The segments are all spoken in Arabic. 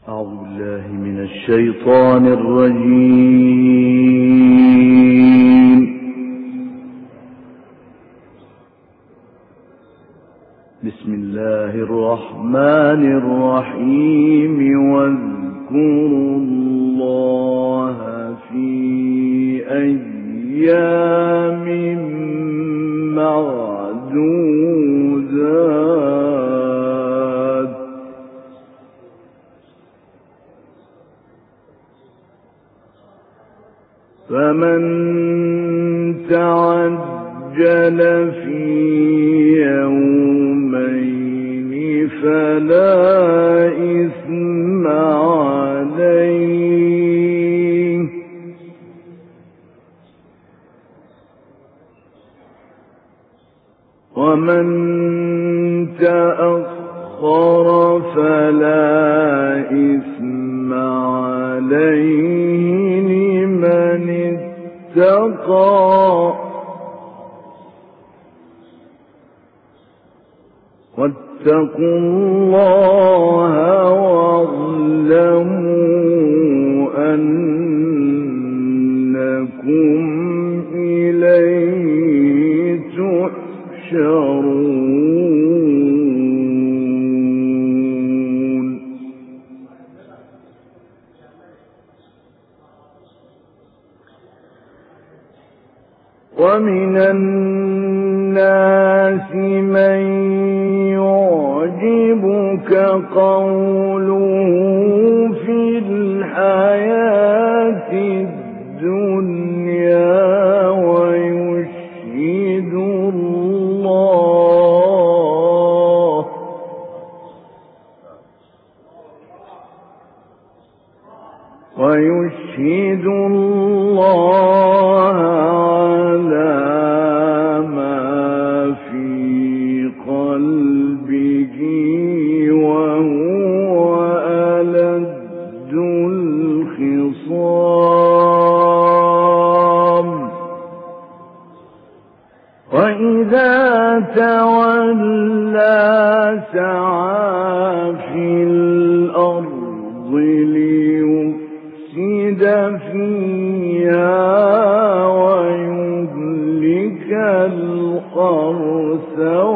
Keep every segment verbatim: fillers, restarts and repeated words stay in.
أعوذ بالله من الشيطان الرجيم. بسم الله الرحمن الرحيم. واذكروا الله في أيام معدودات فمن تعجل في يومين فلا إثم عليه ومن تأخر فلا إثم عليه لمن اتقى واتقوا الله واعلموا أنكم إليه تحشرون. ومن الناس من يعجبك قوله في الحياة الدنيا ويشهد الله ويشهد الله على ما في قلبه وهو ألد الخصام. وإذا تولى سعى في الأرض ليفسد فيها ويهلك الحرث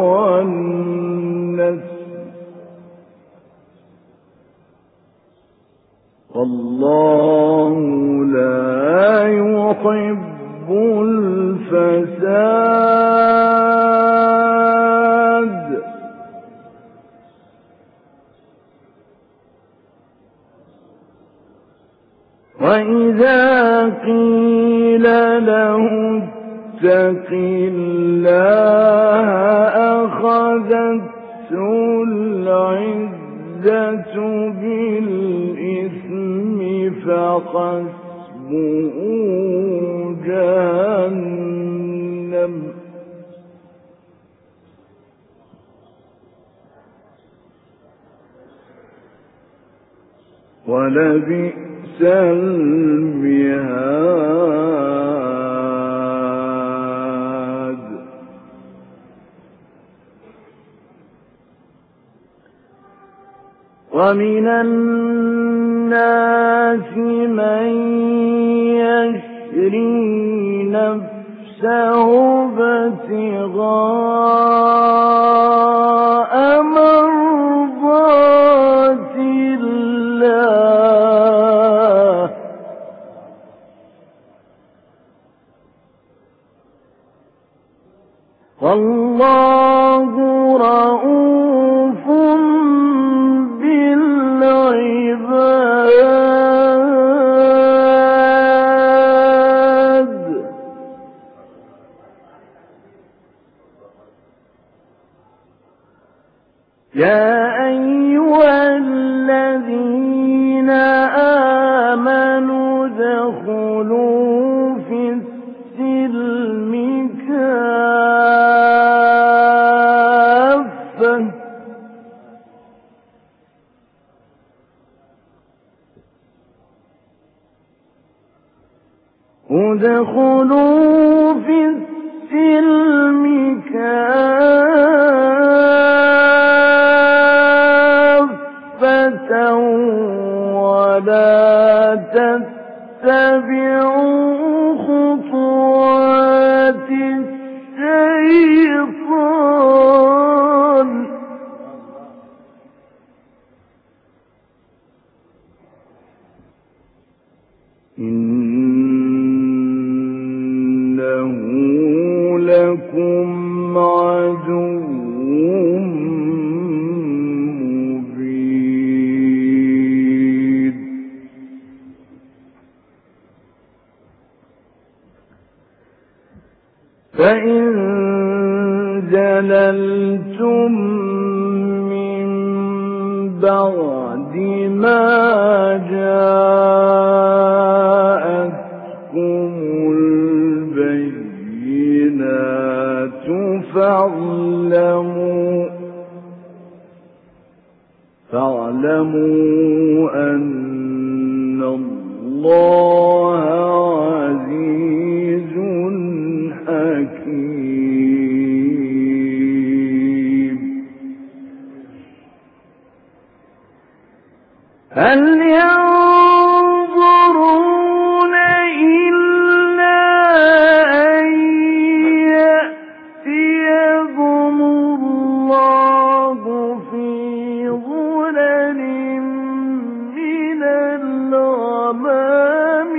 والنسل والله لا يحب الفساد. وإذا قيل له اتق الله أخذته العزة بالإثم فحسبه جهنم ولبئس المهاد. ومن الناس من يشري نفسه ابتغاء مرضات الله والله رؤوف بالعباد. يا أيها الذين آمنوا ادخلوا في السلم كافة ادخلوا في السلم كافة ولا تتبعوا خطوات الشيطان إنه لكم عدو مبين. فإن زللتم من بعد ما جاءتكم البينات فاعلموا فاعلموا أن الله عزيز حكيم. هل ينظرون إلا أن يأتيهم الله في ظلل من الغمام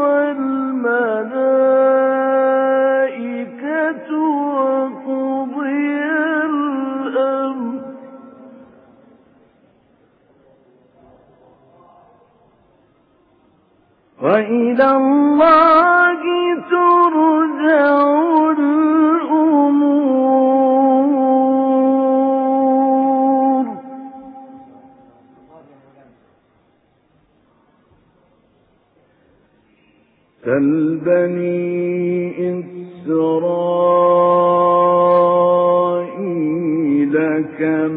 والملائكة وقضي الأمر وإلى الله ترجع الأمور. سل بني إسرائيل كم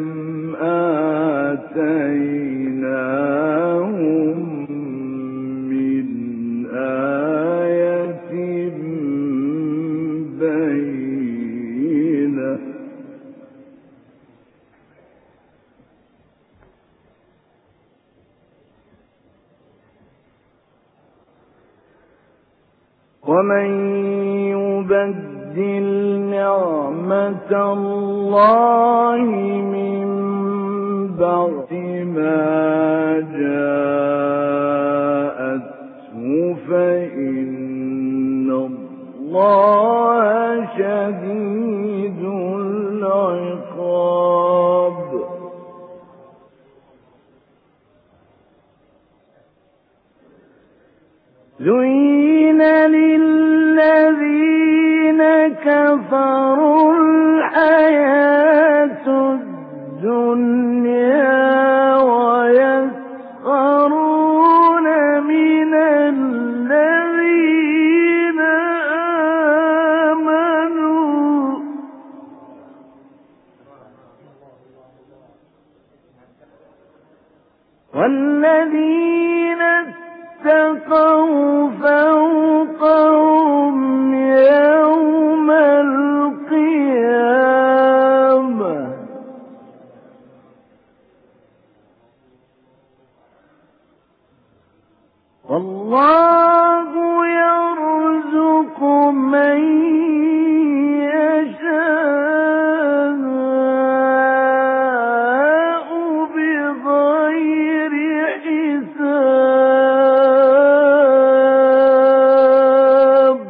آتيناهم من آية بينة ومن يبدل نعمة الله من بعد ما جاءته فإن الله شديد العقاب. زين للذين كفروا الحياة الدنيا ويسخرون من الذين آمنوا والذين اتقوا فوقهم يوم القيامة والله يرزق من يشاء بغير حساب.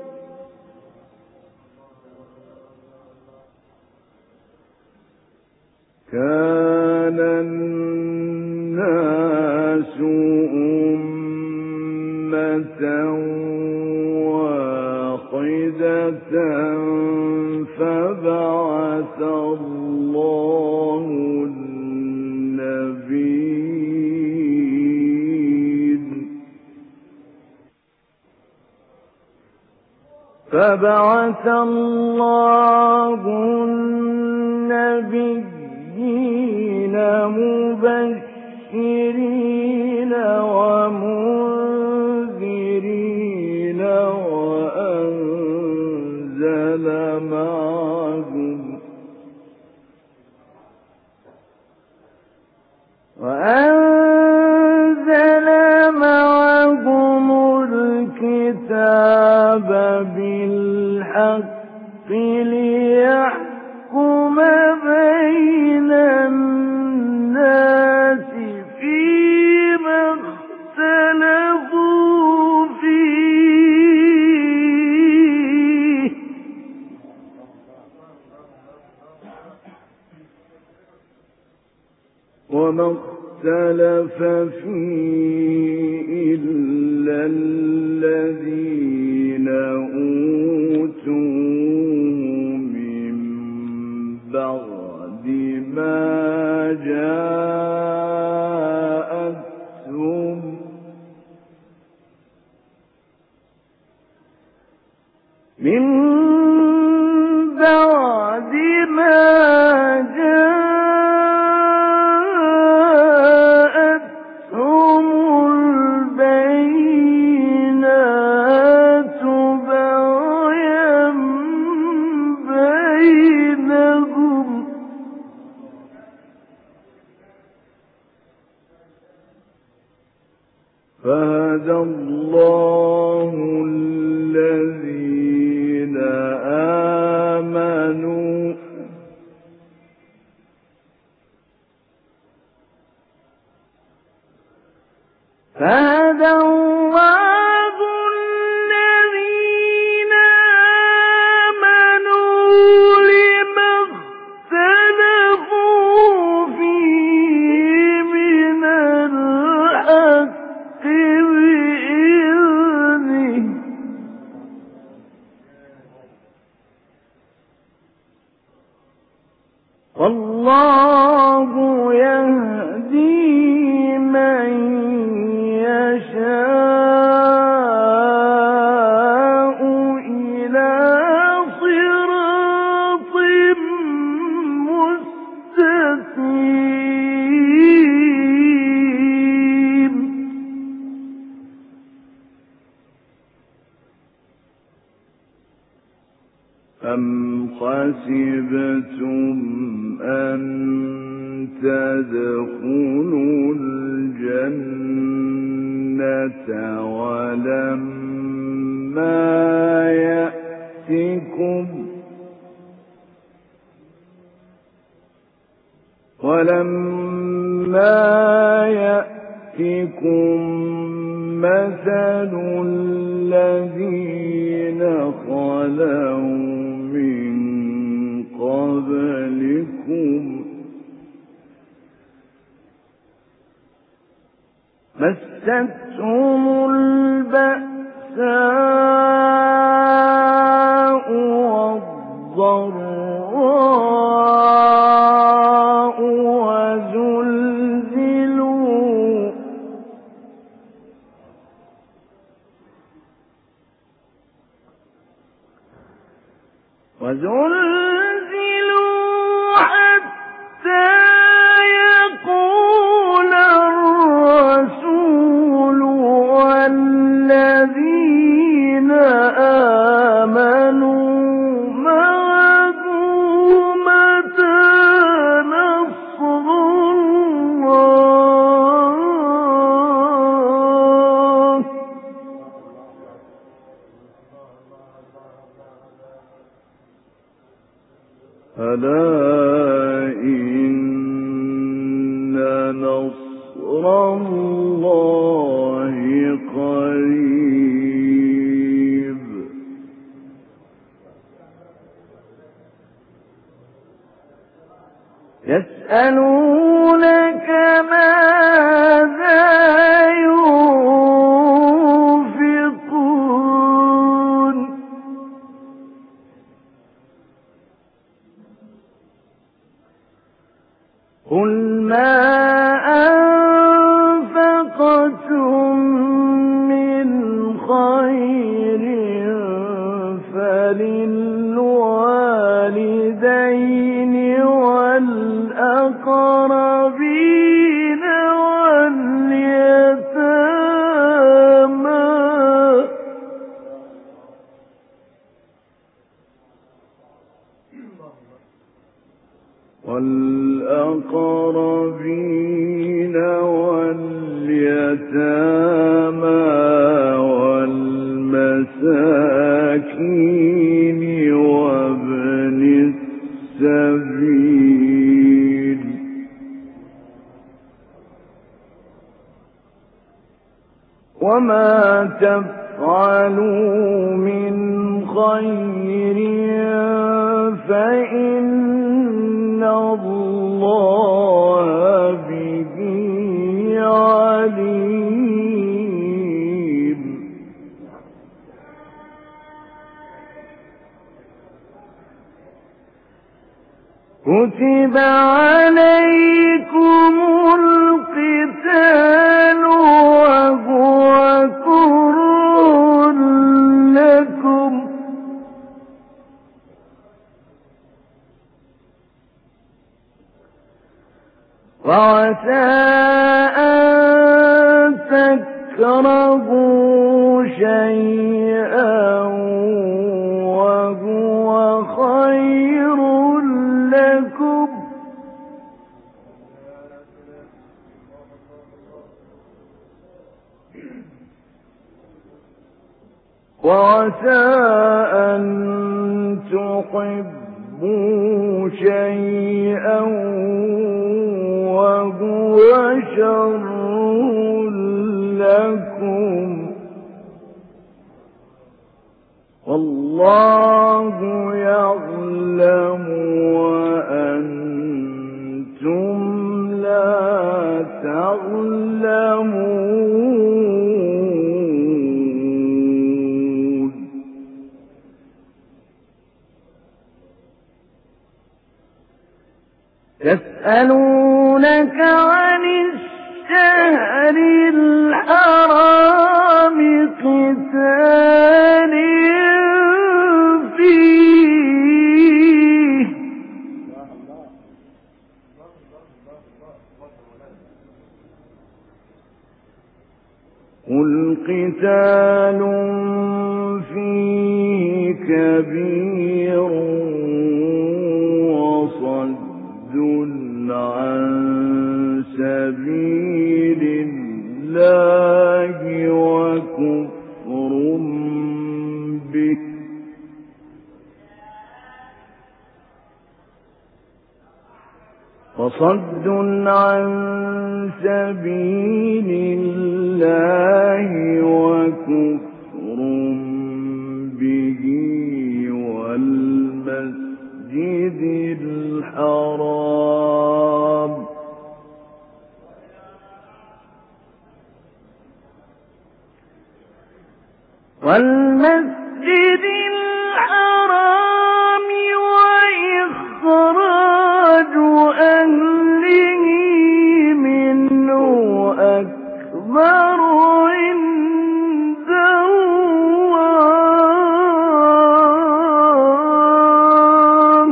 كان الناس أمة واحدة فبعث الله النبيين فبعث الله النبيين مبشرين ومنذرين وأنزل معهم وأنزل ففيه إلا الذين أوتوه من بعد ما جاءتهم من بعد ما جاءتهم البينات بغيا بينهم فهدى الله الذين آمنوا فهدى الله الذين آمنوا لما اختلفوا فيه من الحق بإذنه والله يهدي من يشاء إلى صراط مستقيم أم حسبتم أن تدخلوا الجنة ولما يأتكم ولما يأتكم مثل الذين خلوا من قبلكم مستهم البأساء والضراء وزلزلوا وزلزلوا حتى يقول الرسول والذين آمنوا معه متى نصر الله ألا إن نصر الله قريب يسألونك ماذا ينفقون قل ما أنفقتم من خير فللوالدين والأقربين واليتامى والأقربين واليتامى والمساكين وابن السبيل وما تفعلوا من خير فإن الله به عليم. كتب عليكم القتال وهو كره لكم وعسى أن تكرهوا شيئا وهو خير لكم وعسى أن تحبوا شيئا وهو شر لكم والله يعلم وأنتم لا تعلمون. يسألونك عن الشهر الحرام قتال فيه قل قتال فيه كبير وصد عن سبيل الله وكفر به وصد عن سبيل الله وكفر به والمسجد الحرام والمسجد الحرام وإخراج أهله منه أكبر عند الله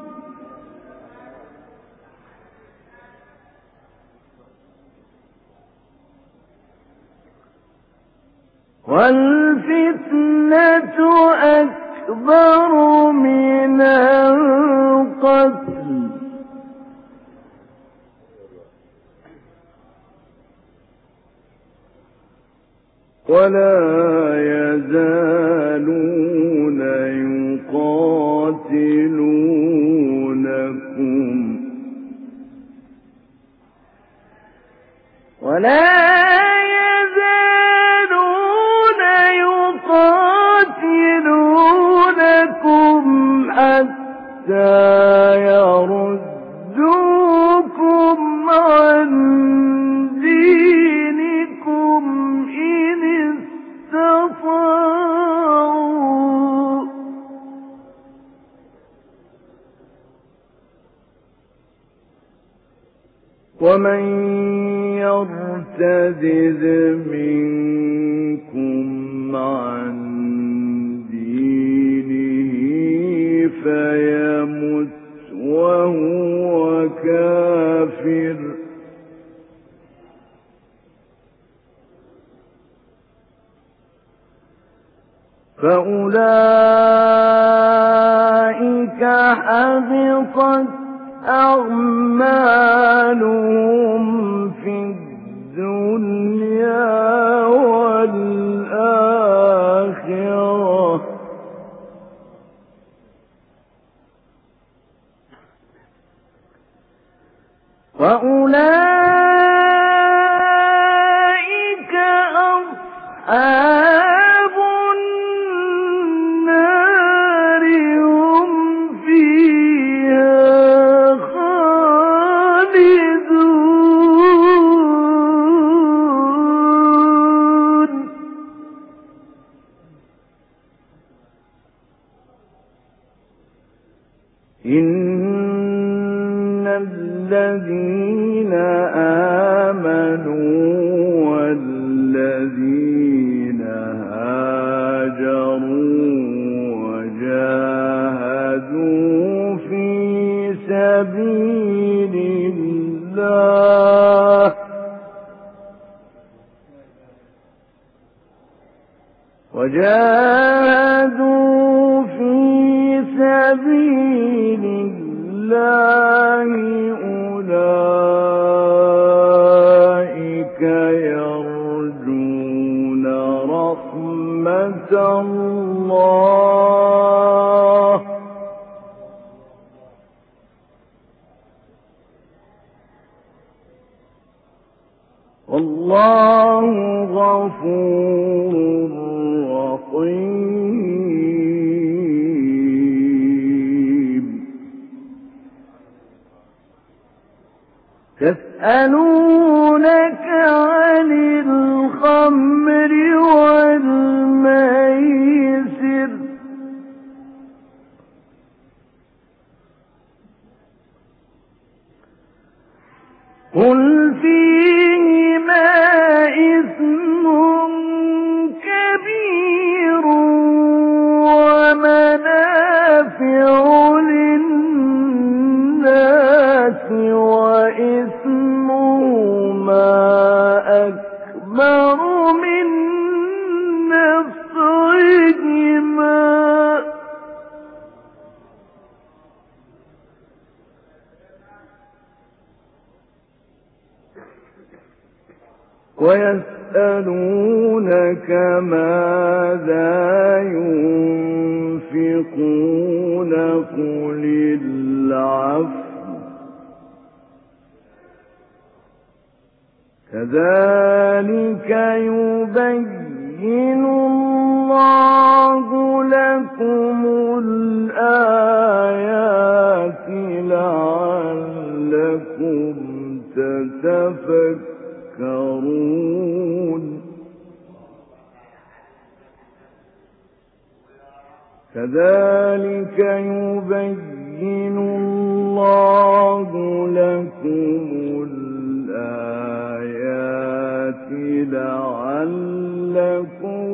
والفتنة أكبر من القتل ولا يزالون يقاتلونكم ولا يزالون يقاتلونكم حتى يردوكم عن دينكم إن استطاعوا ومن يرتد منكم عن دينه فيمت وهو كافر فأولئك حبطت أعمالهم في الدنيا والآخرة وأولئك أصحاب النار هم فيها خالدون وجاهدوا في سبيل الله أولئك يرجون رحمة الله والله غفور رحيم. يسألونك عن الخمر والميسر قل فيهما إثم كبير ومنافع للناس وإثمهما أكبر من نفعهما ويسألونك ماذا ينفقون قل العفو كذلك يبين الله لكم الآيات لعلكم تتفكرون. كذلك يبين الله لكم الآيات لعلكم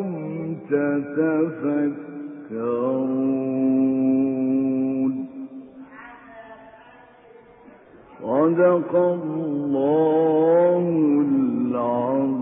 تتفكرون. صدق الله العظيم.